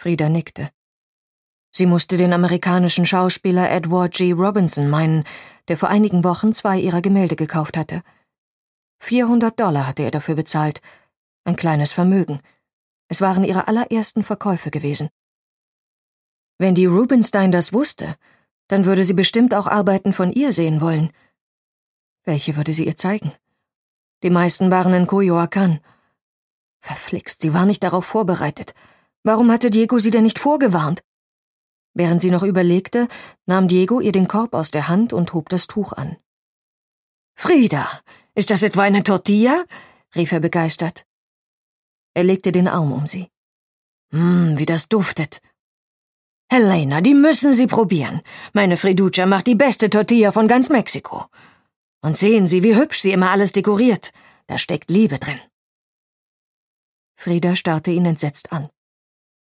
Frida nickte. Sie musste den amerikanischen Schauspieler Edward G. Robinson meinen, der vor einigen Wochen 2 ihrer Gemälde gekauft hatte. $400 hatte er dafür bezahlt. Ein kleines Vermögen. Es waren ihre allerersten Verkäufe gewesen. Wenn die Rubinstein das wusste, dann würde sie bestimmt auch Arbeiten von ihr sehen wollen. Welche würde sie ihr zeigen? Die meisten waren in Coyoacán. Verflixt, sie war nicht darauf vorbereitet. Warum hatte Diego sie denn nicht vorgewarnt? Während sie noch überlegte, nahm Diego ihr den Korb aus der Hand und hob das Tuch an. »Frida, ist das etwa eine Tortilla?« rief er begeistert. Er legte den Arm um sie. Wie das duftet. »Helena, die müssen Sie probieren. Meine Friducha macht die beste Tortilla von ganz Mexiko. Und sehen Sie, wie hübsch sie immer alles dekoriert. Da steckt Liebe drin.« Frida starrte ihn entsetzt an.